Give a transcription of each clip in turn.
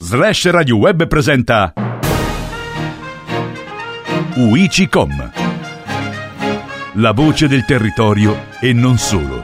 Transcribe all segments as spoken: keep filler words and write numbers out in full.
Slash Radio Web presenta U I C I C O M, la voce del territorio e non solo.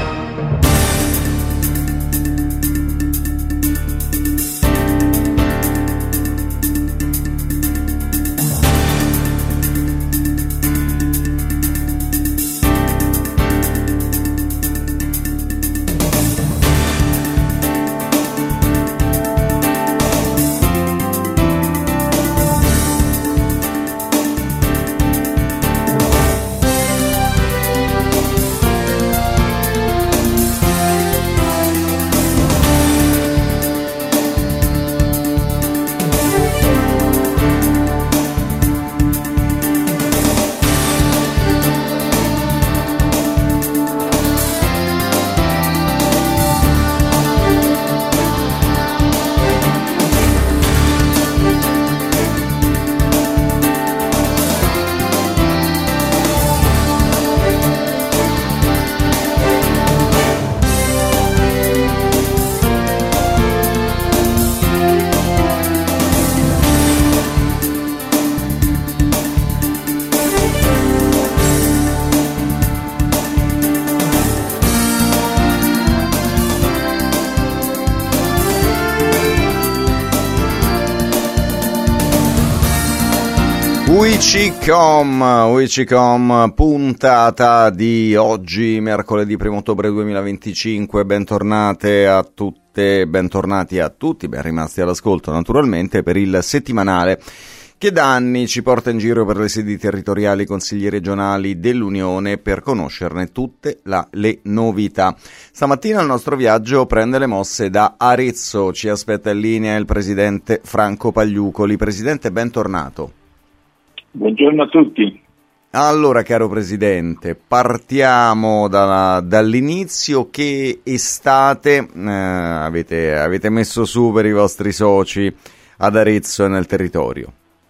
U I C I C O M, U I C I C O M, puntata di oggi, mercoledì primo ottobre duemilaventicinque. Bentornate a tutte, bentornati a tutti, ben rimasti all'ascolto naturalmente, per il settimanale che da anni ci porta in giro per le sedi territoriali e consigli regionali dell'Unione per conoscerne tutte la, le novità. Stamattina il nostro viaggio prende le mosse da Arezzo, ci aspetta in linea il presidente Franco Pagliucoli. Presidente, bentornato. Buongiorno a tutti. Allora, caro Presidente, partiamo da, dall'inizio. Che estate eh, avete, avete messo su per i vostri soci ad Arezzo e nel territorio?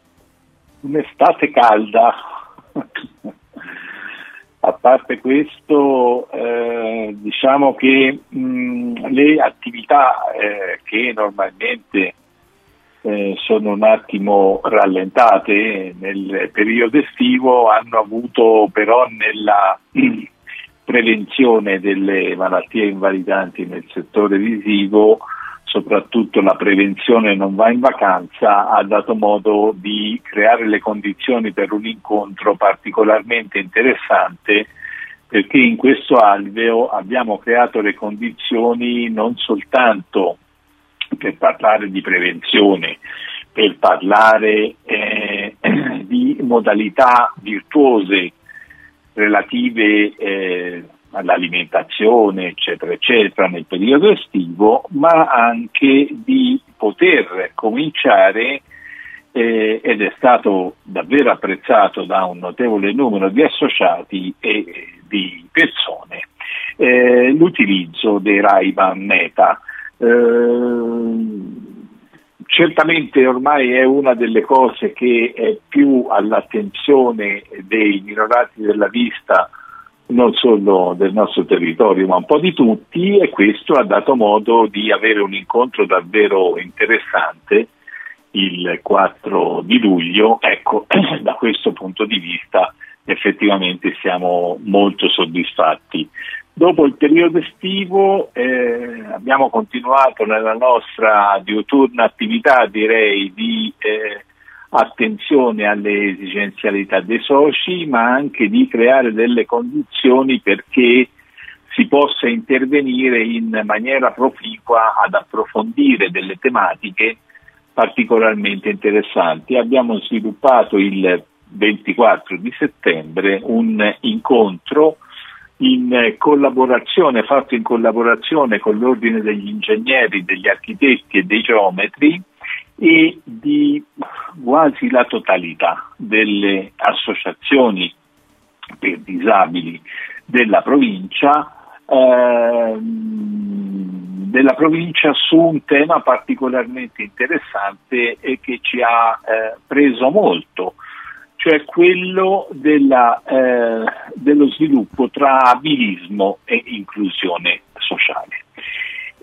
Un'estate calda. A parte questo, eh, diciamo che mh, le attività eh, che normalmente Eh, sono un attimo rallentate nel periodo estivo hanno avuto però nella mh, prevenzione delle malattie invalidanti nel settore visivo, soprattutto la prevenzione non va in vacanza, ha dato modo di creare le condizioni per un incontro particolarmente interessante, perché in questo alveo abbiamo creato le condizioni non soltanto per parlare di prevenzione, per parlare eh, di modalità virtuose relative eh, all'alimentazione, eccetera, eccetera, nel periodo estivo, ma anche di poter cominciare, eh, ed è stato davvero apprezzato da un notevole numero di associati e di persone, eh, l'utilizzo dei Ray-Ban Meta. Uh, certamente ormai è una delle cose che è più all'attenzione dei minorati della vista, non solo del nostro territorio ma un po' di tutti, e questo ha dato modo di avere un incontro davvero interessante il quattro di luglio. Ecco, da questo punto di vista effettivamente siamo molto soddisfatti. Dopo il periodo estivo eh, abbiamo continuato nella nostra diuturna attività, direi, di eh, attenzione alle esigenzialità dei soci, ma anche di creare delle condizioni perché si possa intervenire in maniera proficua ad approfondire delle tematiche particolarmente interessanti. Abbiamo sviluppato il ventiquattro di settembre un incontro in collaborazione, fatto in collaborazione con l'Ordine degli Ingegneri, degli Architetti e dei Geometri e di quasi la totalità delle associazioni per disabili della provincia, ehm, della provincia su un tema particolarmente interessante e che ci ha eh, preso molto, cioè quello della, eh, dello sviluppo tra abilismo e inclusione sociale.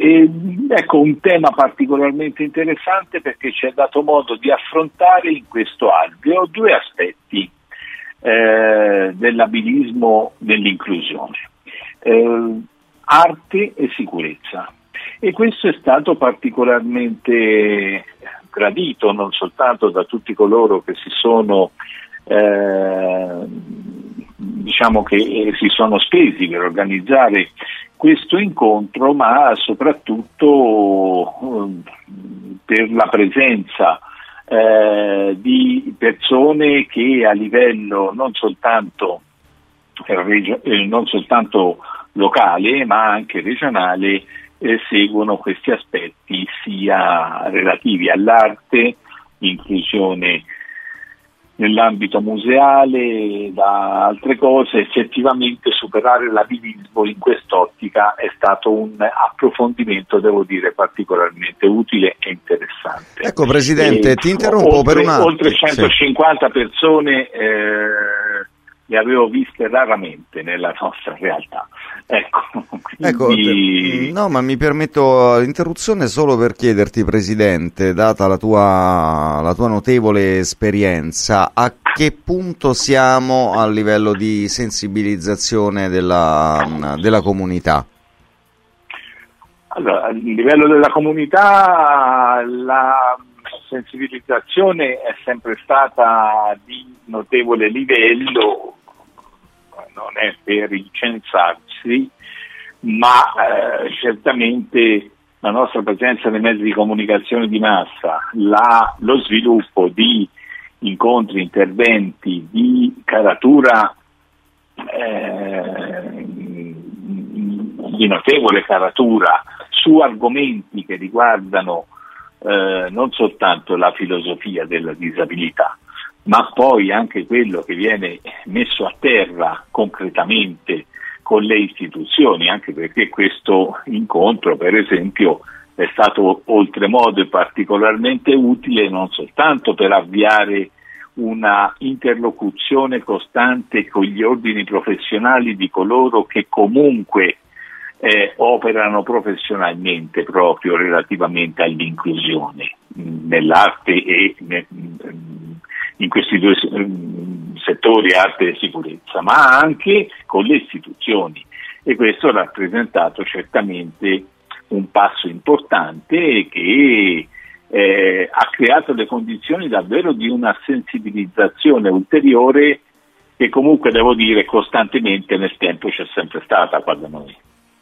E, ecco, un tema particolarmente interessante perché ci è dato modo di affrontare in questo alveo due aspetti eh, dell'abilismo dell'inclusione, eh, arte e sicurezza. E questo è stato particolarmente gradito non soltanto da tutti coloro che si sono eh, diciamo che eh, si sono spesi per organizzare questo incontro, ma soprattutto eh, per la presenza eh, di persone che a livello non soltanto eh, non soltanto locale ma anche regionale eh, seguono questi aspetti sia relativi all'arte, inclusione nell'ambito museale, da altre cose. Effettivamente superare l'abilismo in quest'ottica è stato un approfondimento, devo dire, particolarmente utile e interessante. Ecco Presidente, e ti interrompo oltre, per un attimo. Oltre centocinquanta sì. persone eh, le avevo viste raramente nella nostra realtà. Ecco, quindi... ecco, no, ma mi permetto l'interruzione solo per chiederti, Presidente, data la tua, la tua notevole esperienza, a che punto siamo a livello di sensibilizzazione della, della comunità? Allora, a livello della comunità la sensibilizzazione è sempre stata di notevole livello, non è per incensarsi, ma eh, certamente la nostra presenza nei mezzi di comunicazione di massa, la, lo sviluppo di incontri, interventi di caratura eh, di notevole caratura su argomenti che riguardano eh, non soltanto la filosofia della disabilità, ma poi anche quello che viene messo a terra concretamente con le istituzioni, anche perché questo incontro, per esempio, è stato oltremodo particolarmente utile non soltanto per avviare una interlocuzione costante con gli ordini professionali di coloro che comunque eh, operano professionalmente proprio relativamente all'inclusione mh, nell'arte e mh, in questi due mh, settori, arte e sicurezza, ma anche con le istituzioni, e questo ha rappresentato certamente un passo importante che eh, ha creato le condizioni davvero di una sensibilizzazione ulteriore che comunque, devo dire, costantemente nel tempo c'è sempre stata qua da noi.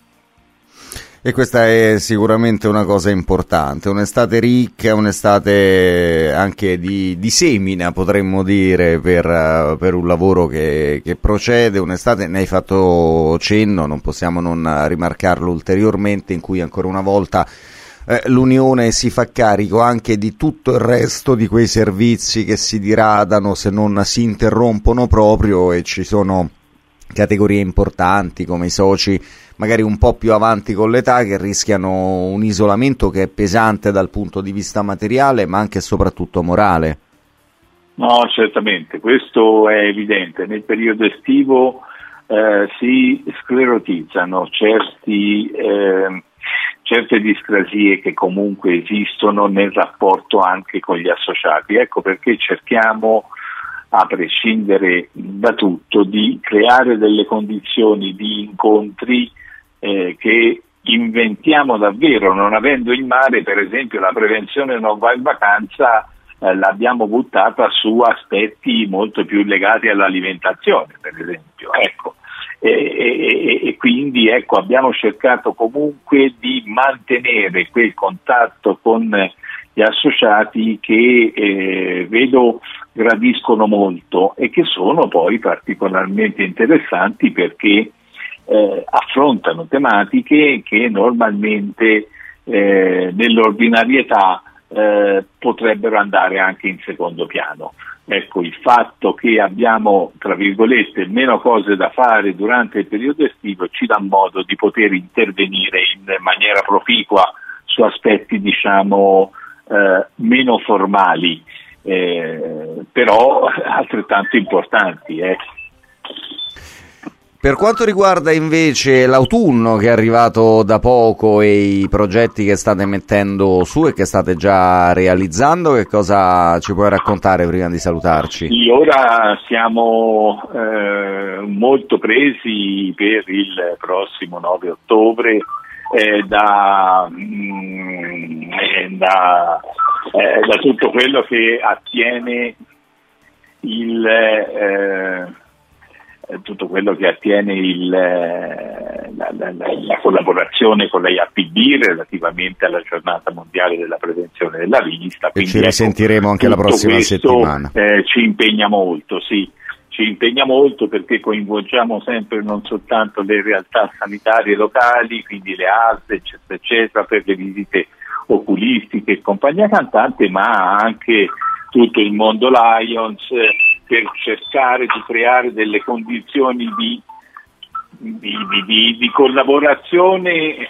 E questa è sicuramente una cosa importante, un'estate ricca, un'estate anche di, di semina, potremmo dire, per, per un lavoro che, che procede, un'estate, ne hai fatto cenno, non possiamo non rimarcarlo ulteriormente, in cui ancora una volta eh, l'Unione si fa carico anche di tutto il resto di quei servizi che si diradano se non si interrompono proprio, e ci sono categorie importanti come i soci magari un po' più avanti con l'età che rischiano un isolamento che è pesante dal punto di vista materiale ma anche e soprattutto morale. No, certamente, questo è evidente. Nel periodo estivo eh, si sclerotizzano certi, eh, certe discrasie che comunque esistono nel rapporto anche con gli associati. Ecco perché cerchiamo, a prescindere da tutto, di creare delle condizioni di incontri eh, che inventiamo davvero, non avendo il mare. Per esempio la prevenzione non va in vacanza eh, l'abbiamo buttata su aspetti molto più legati all'alimentazione, per esempio, ecco. E, e, e quindi ecco, abbiamo cercato comunque di mantenere quel contatto con gli associati che eh, vedo gradiscono molto e che sono poi particolarmente interessanti perché eh, affrontano tematiche che normalmente eh, nell'ordinarietà eh, potrebbero andare anche in secondo piano. Ecco, il fatto che abbiamo, tra virgolette, meno cose da fare durante il periodo estivo ci dà modo di poter intervenire in maniera proficua su aspetti, diciamo, eh, meno formali, eh, però altrettanto importanti. Eh. Per quanto riguarda invece l'autunno che è arrivato da poco e i progetti che state mettendo su e che state già realizzando, che cosa ci puoi raccontare prima di salutarci? Sì, ora siamo eh, molto presi per il prossimo nove ottobre eh, da, mm, eh, da, eh, da tutto quello che attiene il eh, tutto quello che attiene il, la, la, la collaborazione con l'A P D relativamente alla giornata mondiale della prevenzione della vista. E ci risentiremo ecco, anche la prossima questo, settimana. Eh, ci impegna molto, sì, ci impegna molto perché coinvolgiamo sempre non soltanto le realtà sanitarie locali, quindi le A S L, eccetera, eccetera, per le visite oculistiche e compagnia cantante, ma anche tutto il mondo Lions, per cercare di creare delle condizioni di, di, di, di, di collaborazione eh,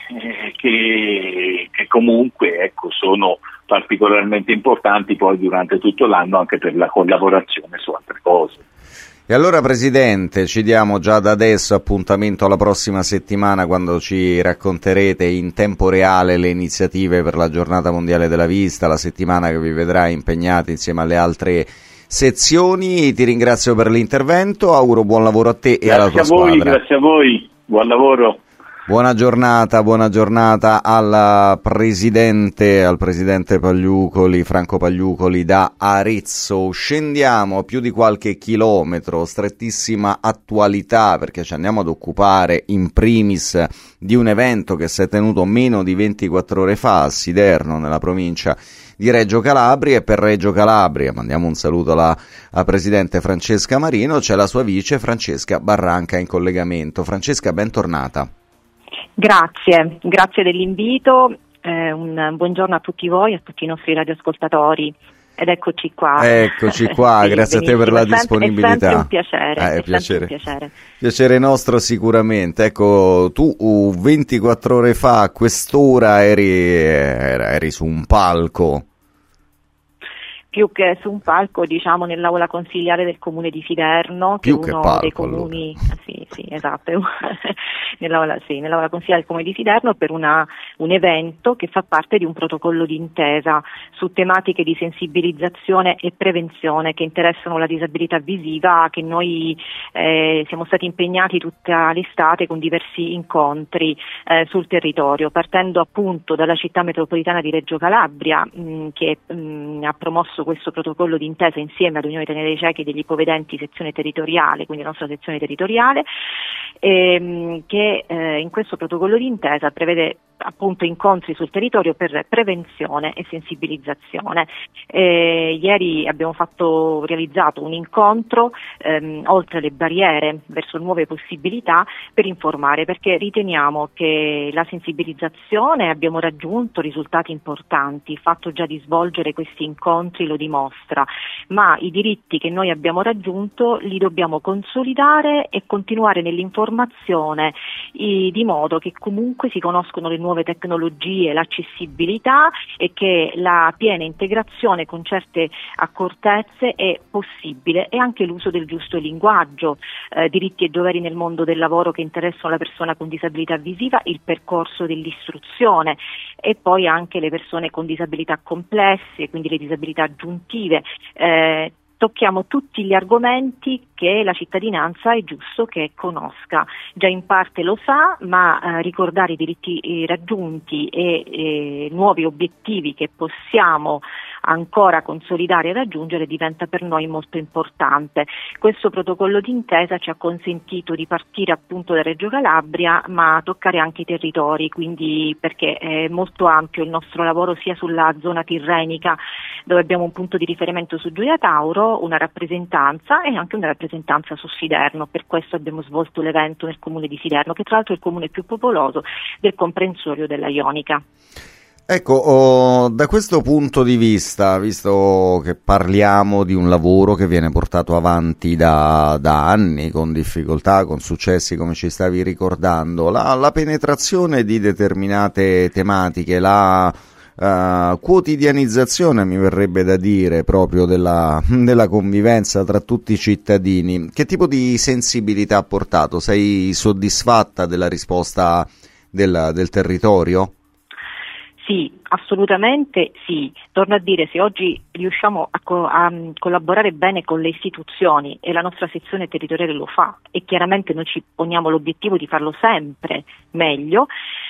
che, che comunque ecco, sono particolarmente importanti poi durante tutto l'anno anche per la collaborazione su altre cose. E allora Presidente, ci diamo già da adesso appuntamento alla prossima settimana quando ci racconterete in tempo reale le iniziative per la Giornata Mondiale della Vista, la settimana che vi vedrà impegnati insieme alle altre sezioni. Ti ringrazio per l'intervento, auguro buon lavoro a te e grazie alla tua a voi, squadra. Grazie a voi, buon lavoro. Buona giornata, buona giornata al presidente, al presidente Pagliucoli, Franco Pagliucoli da Arezzo. Scendiamo più di qualche chilometro, strettissima attualità perché ci andiamo ad occupare in primis di un evento che si è tenuto meno di ventiquattro ore fa a Siderno nella provincia di Reggio Calabria, e per Reggio Calabria mandiamo un saluto alla, alla presidente Francesca Marino, c'è la sua vice Francesca Barranca in collegamento. Francesca, bentornata. Grazie, grazie dell'invito, eh, un buongiorno a tutti voi, a tutti i nostri radioascoltatori. Ed eccoci qua. Eccoci qua, sì, grazie benissimo. A te per la disponibilità. È sempre un piacere. Eh, è piacere. Un piacere. Piacere nostro sicuramente. Ecco, tu uh, ventiquattro ore fa a quest'ora eri, eri su un palco. Più che su un palco, diciamo, nell'aula consiliare del comune di Siderno, che Più è che uno palco, dei comuni, allora. sì, sì, esatto, nell'aula, sì, nell'aula consiliare del comune di Siderno per una, un evento che fa parte di un protocollo d'intesa su tematiche di sensibilizzazione e prevenzione che interessano la disabilità visiva, che noi eh, siamo stati impegnati tutta l'estate con diversi incontri eh, sul territorio, partendo appunto dalla città metropolitana di Reggio Calabria, mh, che mh, ha promosso questo protocollo d'intesa insieme all'Unione Italiana dei Ciechi e degli Ipovedenti sezione territoriale, quindi la nostra sezione territoriale, ehm, che eh, in questo protocollo d'intesa prevede appunto incontri sul territorio per prevenzione e sensibilizzazione. Eh, ieri abbiamo fatto realizzato un incontro ehm, oltre le barriere verso nuove possibilità per informare, perché riteniamo che la sensibilizzazione abbiamo raggiunto risultati importanti, il fatto già di svolgere questi incontri lo dimostra, ma i diritti che noi abbiamo raggiunto li dobbiamo consolidare e continuare nell'informazione i, di modo che comunque si conoscono le nuove tecnologie, l'accessibilità e che la piena integrazione con certe accortezze è possibile, e anche l'uso del giusto linguaggio, eh, diritti e doveri nel mondo del lavoro che interessano la persona con disabilità visiva, il percorso dell'istruzione e poi anche le persone con disabilità complesse, quindi le disabilità aggiuntive. Eh, tocchiamo tutti gli argomenti che la cittadinanza è giusto che conosca. Già in parte lo sa, ma eh, ricordare i diritti eh, raggiunti e eh, nuovi obiettivi che possiamo ancora consolidare e raggiungere diventa per noi molto importante. Questo protocollo d'intesa ci ha consentito di partire appunto da Reggio Calabria, ma toccare anche i territori, quindi perché è molto ampio il nostro lavoro sia sulla zona tirrenica, dove abbiamo un punto di riferimento su Gioia Tauro, una rappresentanza, e anche una rappresentanza su Siderno. Per questo abbiamo svolto l'evento nel comune di Siderno, che tra l'altro è il comune più popoloso del comprensorio della Ionica. Ecco, oh, da questo punto di vista, visto che parliamo di un lavoro che viene portato avanti da, da anni, con difficoltà, con successi come ci stavi ricordando, la, la penetrazione di determinate tematiche, la uh, quotidianizzazione, mi verrebbe da dire, proprio della, della convivenza tra tutti i cittadini. Che tipo di sensibilità ha portato? Sei soddisfatta della risposta del, del territorio? Sì, assolutamente sì. Torno a dire, se oggi riusciamo a, co- a collaborare bene con le istituzioni, e la nostra sezione territoriale lo fa, e chiaramente noi ci poniamo l'obiettivo di farlo sempre meglio,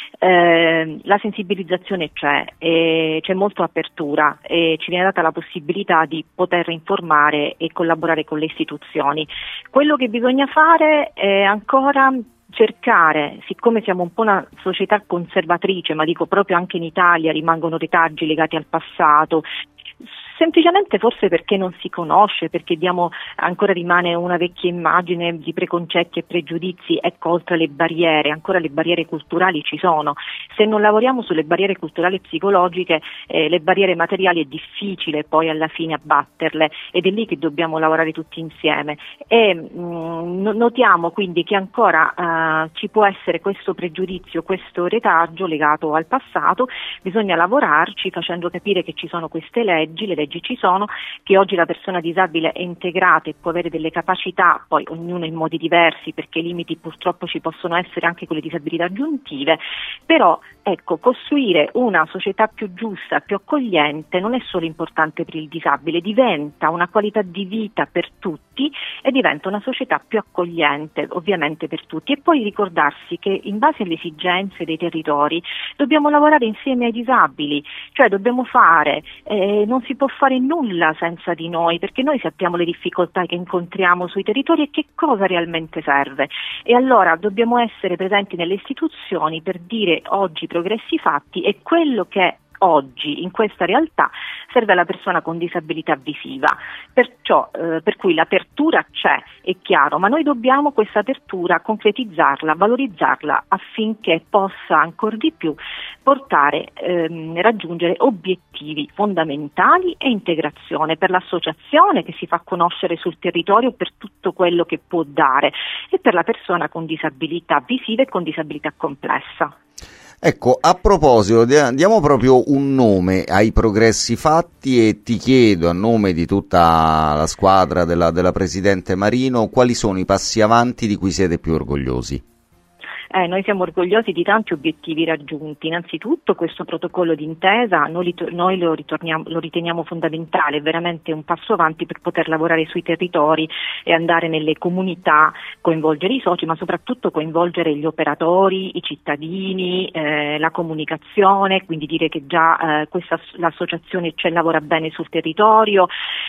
eh, la sensibilizzazione c'è, e c'è molta apertura e ci viene data la possibilità di poter informare e collaborare con le istituzioni. Quello che bisogna fare è ancora cercare, siccome siamo un po' una società conservatrice, ma dico proprio anche in Italia rimangono retaggi legati al passato, semplicemente forse perché non si conosce, perché diamo, ancora rimane una vecchia immagine di preconcetti e pregiudizi. Ecco, oltre le barriere, ancora le barriere culturali ci sono. Se non lavoriamo sulle barriere culturali e psicologiche, eh, le barriere materiali è difficile poi alla fine abbatterle, ed è lì che dobbiamo lavorare tutti insieme. E mh, notiamo quindi che ancora uh, ci può essere questo pregiudizio, questo retaggio legato al passato. Bisogna lavorarci facendo capire che ci sono queste leggi, le leggi ci sono, che oggi la persona disabile è integrata e può avere delle capacità, poi ognuno in modi diversi, perché i limiti purtroppo ci possono essere anche con le disabilità aggiuntive, però ecco, costruire una società più giusta, più accogliente non è solo importante per il disabile, diventa una qualità di vita per tutti e diventa una società più accogliente ovviamente per tutti. E poi ricordarsi che in base alle esigenze dei territori dobbiamo lavorare insieme ai disabili, cioè dobbiamo fare, eh, non si può fare nulla senza di noi, perché noi sappiamo le difficoltà che incontriamo sui territori e che cosa realmente serve, e allora dobbiamo essere presenti nelle istituzioni per dire oggi progressi fatti e quello che oggi in questa realtà serve alla persona con disabilità visiva. Perciò, eh, per cui l'apertura c'è, è chiaro, ma noi dobbiamo questa apertura concretizzarla, valorizzarla affinché possa ancor di più portare, ehm, raggiungere obiettivi fondamentali e integrazione per l'associazione che si fa conoscere sul territorio per tutto quello che può dare, e per la persona con disabilità visiva e con disabilità complessa. Ecco, a proposito, diamo proprio un nome ai progressi fatti e ti chiedo, a nome di tutta la squadra della, della Presidente Marino, quali sono i passi avanti di cui siete più orgogliosi? Eh, noi siamo orgogliosi di tanti obiettivi raggiunti. Innanzitutto questo protocollo d'intesa noi, noi lo, lo riteniamo fondamentale, è veramente un passo avanti per poter lavorare sui territori e andare nelle comunità, coinvolgere i soci, ma soprattutto coinvolgere gli operatori, i cittadini, eh, la comunicazione, quindi dire che già eh, questa, l'associazione c'è, lavora bene sul territorio,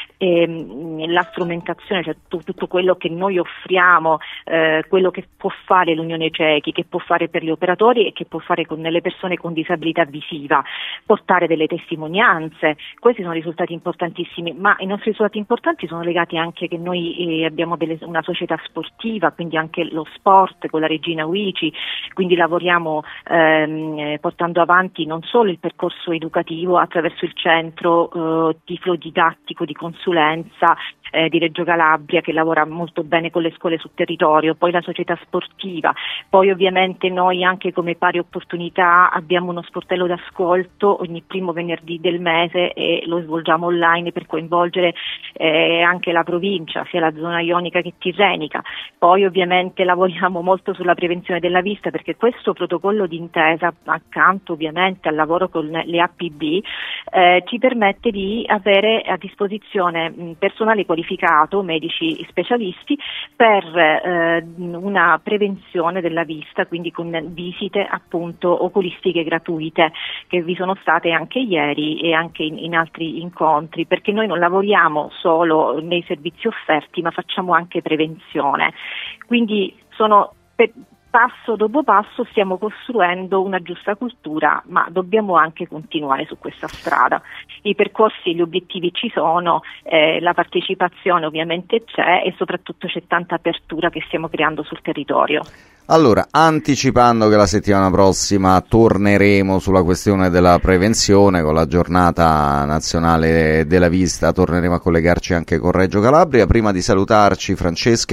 eh, la strumentazione, cioè t- tutto quello che noi offriamo, eh, quello che può fare l'Unione Cechi, che può fare per gli operatori e che può fare con le persone con disabilità visiva, portare delle testimonianze. Questi sono risultati importantissimi, ma i nostri risultati importanti sono legati anche che noi eh, abbiamo delle, una società sportiva, quindi anche lo sport con la Regina Uici, quindi lavoriamo ehm, portando avanti non solo il percorso educativo attraverso il centro eh, tiflodidattico di consulenza eh, di Reggio Calabria, che lavora molto bene con le scuole sul territorio, poi la società sportiva, poi ovviamente noi anche come pari opportunità abbiamo uno sportello d'ascolto ogni primo venerdì del mese e lo svolgiamo online per coinvolgere eh, anche la provincia, sia la zona ionica che tirrenica. Poi ovviamente lavoriamo molto sulla prevenzione della vista, perché questo protocollo d'intesa, accanto ovviamente al lavoro con le A P B, eh, ci permette di avere a disposizione mh, personale qualificato, medici specialisti, per eh, una prevenzione della vista, quindi con visite appunto oculistiche gratuite che vi sono state anche ieri e anche in, in altri incontri, perché noi non lavoriamo solo nei servizi offerti ma facciamo anche prevenzione, quindi sono per, passo dopo passo stiamo costruendo una giusta cultura, ma dobbiamo anche continuare su questa strada. I percorsi e gli obiettivi ci sono, eh, la partecipazione ovviamente c'è e soprattutto c'è tanta apertura che stiamo creando sul territorio. Allora, anticipando che la settimana prossima torneremo sulla questione della prevenzione con la giornata nazionale della vista, torneremo a collegarci anche con Reggio Calabria. Prima di salutarci, Francesca,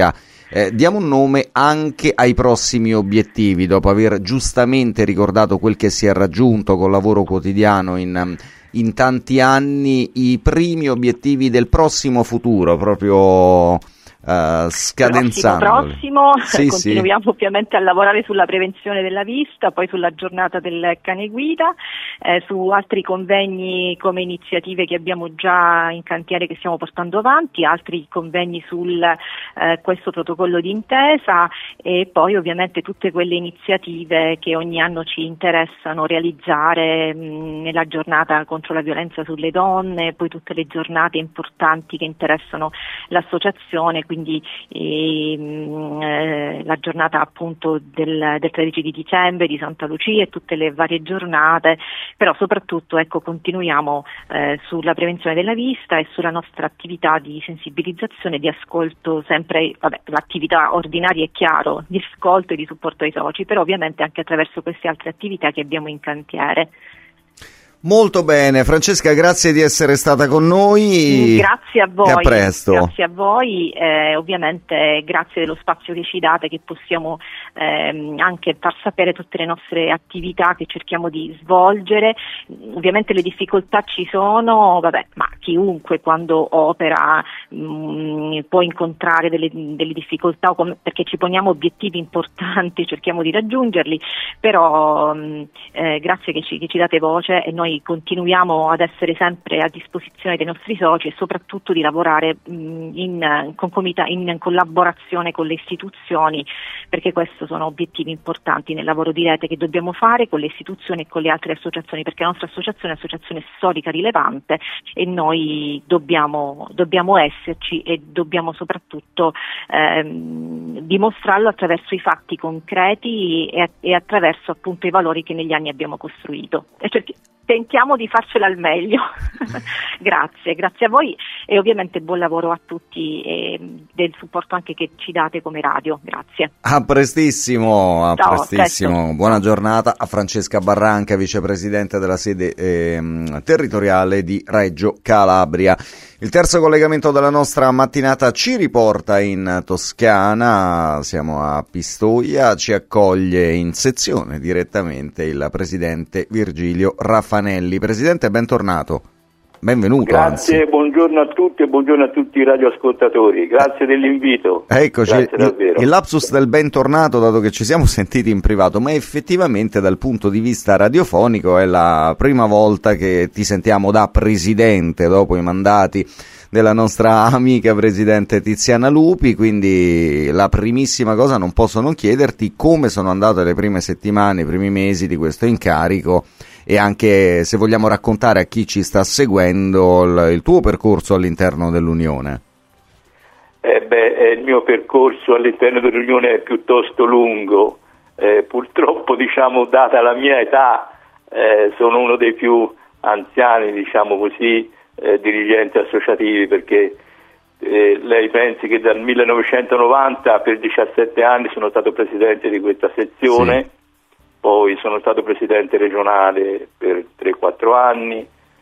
Eh, diamo un nome anche ai prossimi obiettivi, dopo aver giustamente ricordato quel che si è raggiunto col lavoro quotidiano in, in tanti anni, i primi obiettivi del prossimo futuro, proprio Uh, scadenzando. Prossimo, prossimo. Sì, continuiamo sì. ovviamente a lavorare sulla prevenzione della vista, poi sulla giornata del cane guida, eh, su altri convegni come iniziative che abbiamo già in cantiere che stiamo portando avanti, altri convegni sul eh, questo protocollo d'intesa e poi ovviamente tutte quelle iniziative che ogni anno ci interessano realizzare mh, nella giornata contro la violenza sulle donne, poi tutte le giornate importanti che interessano l'associazione, quindi ehm, eh, la giornata appunto del, del tredici di dicembre, di Santa Lucia e tutte le varie giornate, però soprattutto ecco continuiamo eh, sulla prevenzione della vista e sulla nostra attività di sensibilizzazione, di ascolto, sempre vabbè, l'attività ordinaria è chiaro, di ascolto e di supporto ai soci, però ovviamente anche attraverso queste altre attività che abbiamo in cantiere. Molto bene, Francesca, grazie di essere stata con noi. Grazie a voi. E a presto. Grazie a voi, eh, ovviamente grazie dello spazio che ci date, che possiamo ehm, anche far sapere tutte le nostre attività che cerchiamo di svolgere. Ovviamente le difficoltà ci sono, vabbè, ma chiunque quando opera mh, può incontrare delle, delle difficoltà perché ci poniamo obiettivi importanti, cerchiamo di raggiungerli, però mh, eh, grazie che ci, che ci date voce e noi continuiamo ad essere sempre a disposizione dei nostri soci e soprattutto di lavorare in, in, concomita- in collaborazione con le istituzioni, perché questi sono obiettivi importanti nel lavoro di rete che dobbiamo fare con le istituzioni e con le altre associazioni, perché la nostra associazione è un'associazione storica rilevante e noi dobbiamo, dobbiamo esserci e dobbiamo soprattutto ehm, dimostrarlo attraverso i fatti concreti e, e attraverso appunto i valori che negli anni abbiamo costruito. E cerchi- Tentiamo di farcela al meglio. Grazie, grazie a voi e ovviamente buon lavoro a tutti e del supporto anche che ci date come radio. Grazie. A prestissimo, a Ciao, prestissimo. presto. Buona giornata a Francesca Barranca, vicepresidente della sede eh, territoriale di Reggio Calabria. Il terzo collegamento della nostra mattinata ci riporta in Toscana, siamo a Pistoia, ci accoglie in sezione direttamente il presidente Virgilio Raffanelli. Presidente, bentornato, benvenuto. Grazie, anzi. Buongiorno a tutti e buongiorno a tutti i radioascoltatori, grazie dell'invito. Eccoci, grazie davvero. Il lapsus del bentornato, dato che ci siamo sentiti in privato, ma effettivamente dal punto di vista radiofonico è la prima volta che ti sentiamo da presidente dopo i mandati della nostra amica presidente Tiziana Lupi, quindi la primissima cosa non posso non chiederti come sono andate le prime settimane, i primi mesi di questo incarico e anche se vogliamo raccontare a chi ci sta seguendo il, il tuo percorso all'interno dell'Unione. Eh beh, il mio percorso all'interno dell'Unione è piuttosto lungo, eh, purtroppo diciamo data la mia età eh, sono uno dei più anziani diciamo così eh, dirigenti associativi perché eh, lei pensi che dal millenovecentonovanta per diciassette anni sono stato presidente di questa sezione, sì. Poi sono stato presidente regionale per tre quattro anni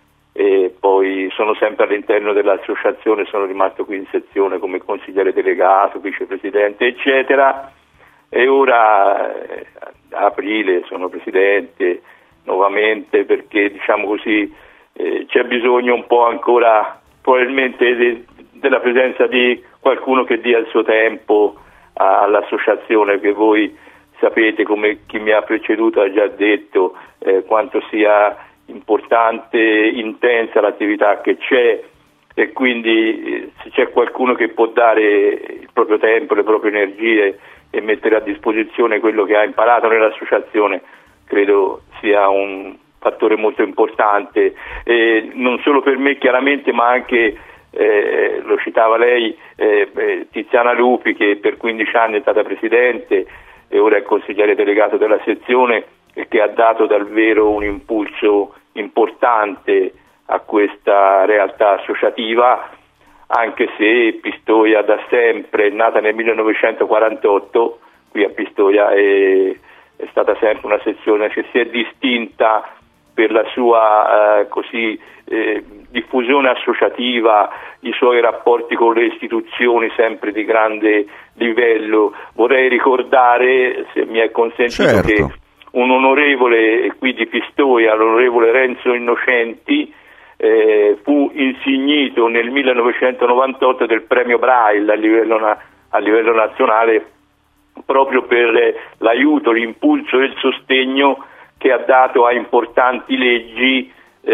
e poi sono sempre all'interno dell'associazione, sono rimasto qui in sezione come consigliere delegato, vicepresidente eccetera e ora eh, a aprile sono presidente nuovamente perché diciamo così eh, c'è bisogno un po' ancora probabilmente de, della presenza di qualcuno che dia il suo tempo a, all'associazione, che voi sapete, come chi mi ha preceduto ha già detto, eh, quanto sia importante, intensa l'attività che c'è e quindi eh, se c'è qualcuno che può dare il proprio tempo, le proprie energie e mettere a disposizione quello che ha imparato nell'associazione, credo sia un fattore molto importante, eh, non solo per me chiaramente, ma anche, eh, lo citava lei, eh, eh, Tiziana Lupi, che per quindici anni è stata presidente e ora è consigliere delegato della sezione e che ha dato davvero un impulso importante a questa realtà associativa, anche se Pistoia da sempre è nata nel millenovecentoquarantotto, qui a Pistoia è, è stata sempre una sezione che si è distinta per la sua eh, così eh, diffusione associativa, i suoi rapporti con le istituzioni sempre di grande livello. Vorrei ricordare, se mi è consentito, certo, che un onorevole qui di Pistoia, l'onorevole Renzo Innocenti, eh, fu insignito nel millenovecentonovantotto del premio Braille a livello, na- a livello nazionale proprio per eh, l'aiuto, l'impulso e il sostegno che ha dato a importanti leggi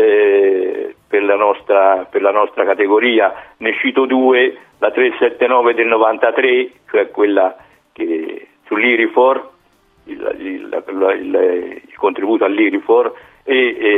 eh, per la nostra, per la nostra categoria. Ne cito due: la trecentosettantanove del novantatré, cioè quella che sull'Irifor, il, il, il, il, il contributo all'Irifor, e,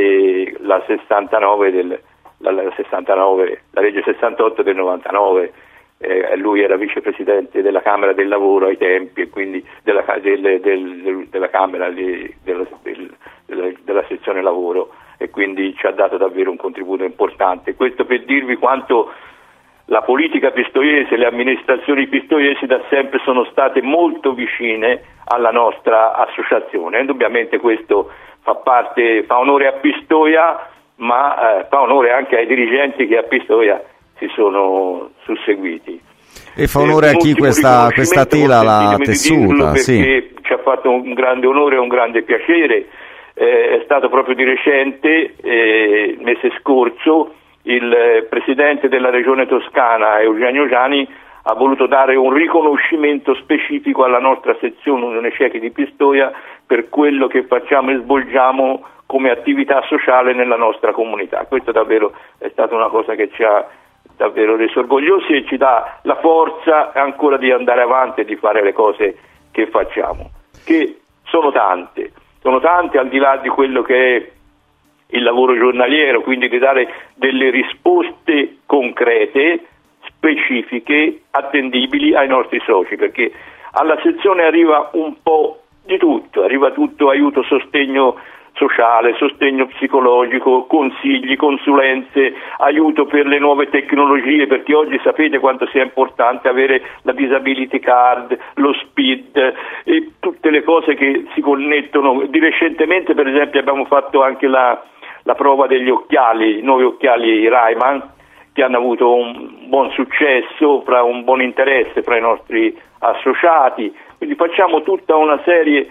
e la sessantanove del la, la sessantanove, la legge sessantotto del novantanove. Eh, lui era vicepresidente della Camera del Lavoro ai tempi, e quindi della, del, del, del, della Camera di, della, del, della, della sezione lavoro, e quindi ci ha dato davvero un contributo importante. Questo per dirvi quanto la politica pistoiese, le amministrazioni pistoiesi da sempre sono state molto vicine alla nostra associazione. Indubbiamente questo fa parte, fa onore a Pistoia, ma eh, fa onore anche ai dirigenti che a Pistoia si sono susseguiti. E fa onore eh, a chi questa, questa tela l'ha tessuta, perché sì, ci ha fatto un grande onore e un grande piacere. Eh, è stato proprio di recente, eh, il mese scorso, il eh, presidente della regione Toscana, Eugenio Giani, ha voluto dare un riconoscimento specifico alla nostra sezione Unione Ciechi di Pistoia per quello che facciamo e svolgiamo come attività sociale nella nostra comunità. Questo davvero è stata una cosa che ci ha davvero reso orgogliosi e ci dà la forza ancora di andare avanti e di fare le cose che facciamo, che sono tante, sono tante al di là di quello che è il lavoro giornaliero, quindi di dare delle risposte concrete, specifiche, attendibili ai nostri soci, perché alla sezione arriva un po' di tutto, arriva tutto: aiuto, sostegno sociale, sostegno psicologico, consigli, consulenze, aiuto per le nuove tecnologie, perché oggi sapete quanto sia importante avere la disability card, lo SPID e tutte le cose che si connettono. Di recentemente, per esempio, abbiamo fatto anche la, la prova degli occhiali, i nuovi occhiali Rayman, che hanno avuto un buon successo, fra un buon interesse fra i nostri associati. Quindi facciamo tutta una serie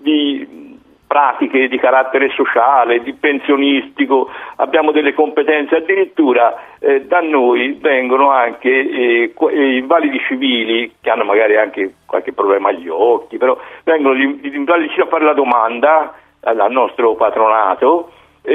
di pratiche di carattere sociale, di pensionistico, abbiamo delle competenze, addirittura eh, da noi vengono anche eh, eh, invalidi civili che hanno magari anche qualche problema agli occhi, però vengono gli, gli invalidi civili a fare la domanda al, al nostro patronato,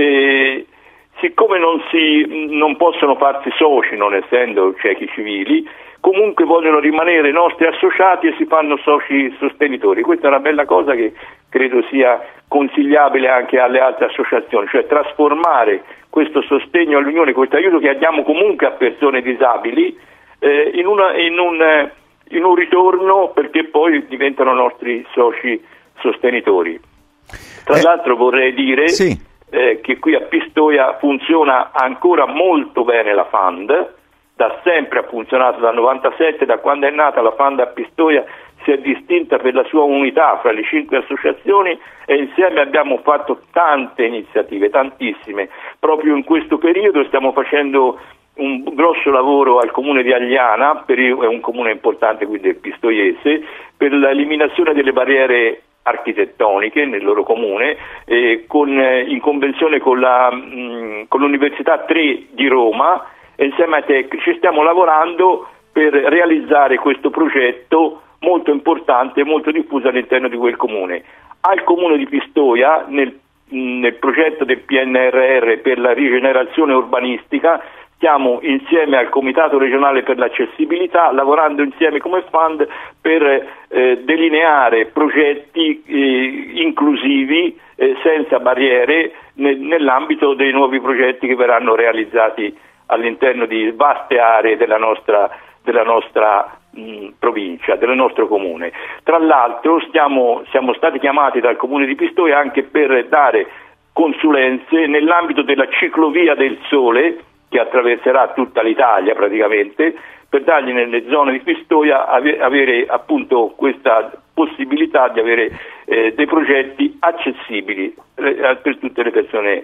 e siccome non, si, non possono farsi soci, non essendo ciechi civili, comunque vogliono rimanere nostri associati e si fanno soci sostenitori. Questa è una bella cosa che credo sia consigliabile anche alle altre associazioni, cioè trasformare questo sostegno all'Unione, questo aiuto che diamo comunque a persone disabili, eh, in, una, in, un, in un ritorno, perché poi diventano nostri soci sostenitori. Tra eh, l'altro vorrei dire sì. eh, che qui a Pistoia funziona ancora molto bene la Fund. Da sempre ha funzionato, dal novantasette, da quando è nata la Fund a Pistoia si è distinta per la sua unità fra le cinque associazioni, e insieme abbiamo fatto tante iniziative, tantissime. Proprio in questo periodo stiamo facendo un grosso lavoro al comune di Agliana, per, è un comune importante quindi del pistoiese, per l'eliminazione delle barriere architettoniche nel loro comune, eh, con, in convenzione con, la, mh, con l'Università tre di Roma. E insieme ai tecnici stiamo lavorando per realizzare questo progetto molto importante e molto diffuso all'interno di quel comune. Al comune di Pistoia, nel, nel progetto del P N R R per la rigenerazione urbanistica, stiamo insieme al Comitato regionale per l'accessibilità lavorando insieme come Fund per eh, delineare progetti eh, inclusivi eh, senza barriere ne, nell'ambito dei nuovi progetti che verranno realizzati all'interno di vaste aree della nostra, della nostra mh, provincia, del nostro comune. Tra l'altro stiamo, siamo stati chiamati dal comune di Pistoia anche per dare consulenze nell'ambito della ciclovia del Sole, che attraverserà tutta l'Italia praticamente, per dargli nelle zone di Pistoia ave, avere appunto questa possibilità di avere eh, dei progetti accessibili eh, per tutte le persone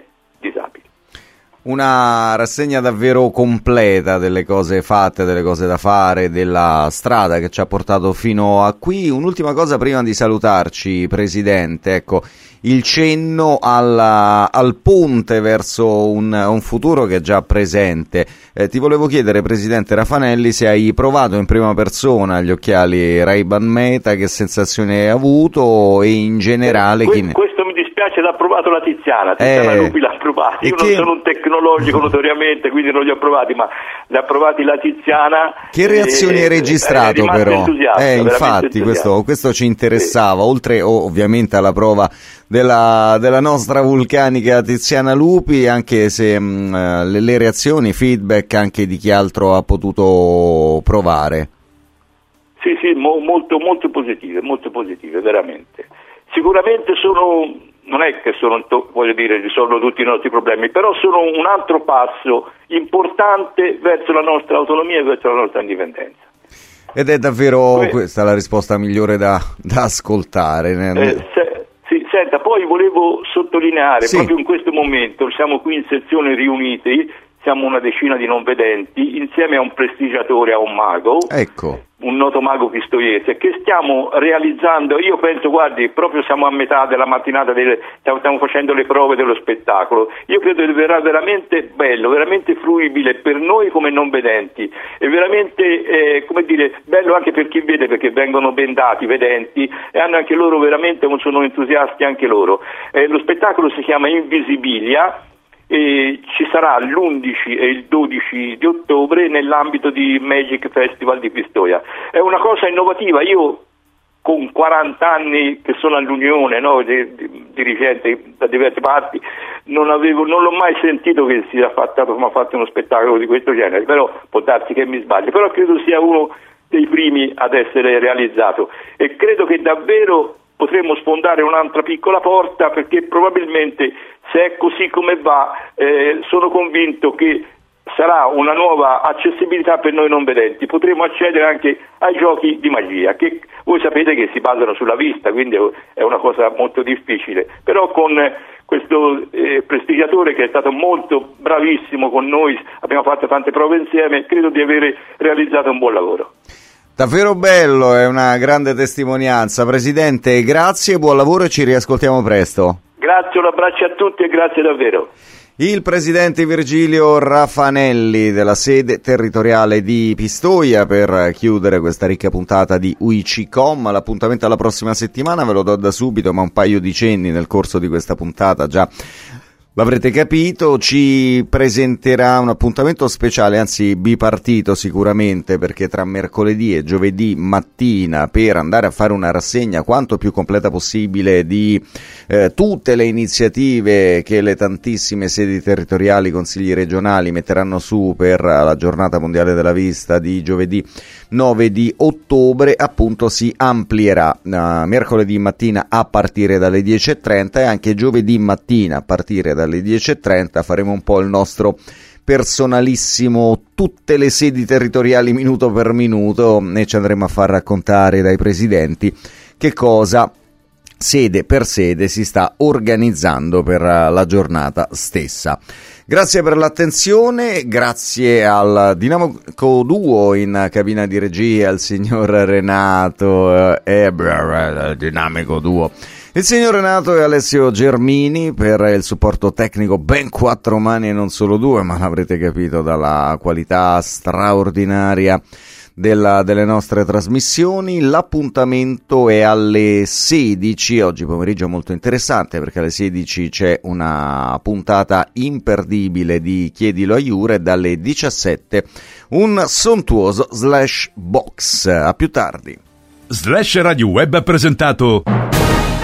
disabili. Una rassegna davvero completa delle cose fatte, delle cose da fare, della strada che ci ha portato fino a qui. Un'ultima cosa prima di salutarci, Presidente, ecco, il cenno alla, al ponte verso un, un futuro che è già presente. Eh, ti volevo chiedere, Presidente Raffanelli, se hai provato in prima persona gli occhiali Ray-Ban Meta, che sensazione hai avuto e in generale... Eh, que- chi ne... Questo mi dispiace, l'ha provato la Tiziana, Tiziana eh, Lupi l'ha provato, io che... non sono un tecnologico notoriamente, quindi non li ho provati, ma li ha provati la Tiziana. Che reazioni hai registrato, eh, però? Eh, infatti, questo, questo ci interessava, sì. Oltre oh, ovviamente alla prova della, della nostra vulcanica Tiziana Lupi, anche se mh, le, le reazioni, feedback anche di chi altro ha potuto provare. Sì, sì, mo, molto, molto positive, molto positive, veramente. Sicuramente sono, non è che sono, voglio dire, risolvono tutti i nostri problemi, però sono un altro passo importante verso la nostra autonomia e verso la nostra indipendenza. Ed è davvero que- questa la risposta migliore da, da ascoltare. Eh, se, sì, senta, poi volevo sottolineare, sì. proprio in questo momento, siamo qui in sezione riuniti, siamo una decina di non vedenti, insieme a un prestigiatore, a un mago. Ecco. Un noto mago pistoiese, che stiamo realizzando, io penso, guardi, proprio siamo a metà della mattinata, delle, stiamo, stiamo facendo le prove dello spettacolo, io credo che verrà veramente bello, veramente fruibile per noi come non vedenti, e veramente, eh, come dire, bello anche per chi vede, perché vengono bendati, vedenti, e hanno anche loro veramente, sono entusiasti anche loro. Eh, lo spettacolo si chiama Invisibilia, e ci sarà l'undici e il dodici di ottobre nell'ambito di Magic Festival di Pistoia. È una cosa innovativa, io con quaranta anni che sono all'Unione, no, di, di, dirigente da diverse parti, non, avevo, non l'ho mai sentito che sia fatto, come ha fatto uno spettacolo di questo genere, però può darsi che mi sbagli, però credo sia uno dei primi ad essere realizzato, e credo che davvero potremmo sfondare un'altra piccola porta, perché probabilmente, se è così come va, eh, sono convinto che sarà una nuova accessibilità per noi non vedenti, potremo accedere anche ai giochi di magia, che voi sapete che si basano sulla vista, quindi è una cosa molto difficile, però con questo eh, prestigiatore che è stato molto bravissimo con noi, abbiamo fatto tante prove insieme, credo di aver realizzato un buon lavoro. Davvero bello, è una grande testimonianza. Presidente, grazie, buon lavoro e ci riascoltiamo presto. Grazie, un abbraccio a tutti e grazie davvero. Il presidente Virgilio Raffanelli della sede territoriale di Pistoia per chiudere questa ricca puntata di U I C I C O M. L'appuntamento alla prossima settimana ve lo do da subito, ma un paio di cenni nel corso di questa puntata già l'avrete capito. Ci presenterà un appuntamento speciale, anzi bipartito sicuramente, perché tra mercoledì e giovedì mattina, per andare a fare una rassegna quanto più completa possibile di eh, tutte le iniziative che le tantissime sedi territoriali, consigli regionali metteranno su per la giornata mondiale della vista di giovedì nove di ottobre, appunto si amplierà uh, mercoledì mattina a partire dalle dieci e trenta e anche giovedì mattina a partire dalle dieci e trenta faremo un po' il nostro personalissimo tutte le sedi territoriali minuto per minuto e ci andremo a far raccontare dai presidenti che cosa sede per sede si sta organizzando per la giornata stessa. Grazie per l'attenzione, grazie al dinamico duo in cabina di regia, al signor Renato e il dinamico duo, il signor Renato e Alessio Germini per il supporto tecnico, ben quattro mani e non solo due, ma l'avrete capito dalla qualità straordinaria Della, delle nostre trasmissioni. L'appuntamento è alle sedici, oggi pomeriggio molto interessante perché alle sedici c'è una puntata imperdibile di Chiedilo a Iure, dalle diciassette un sontuoso Slash Box. A più tardi. Slash Radio Web ha presentato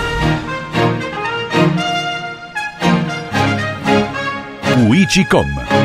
U I C I C O M.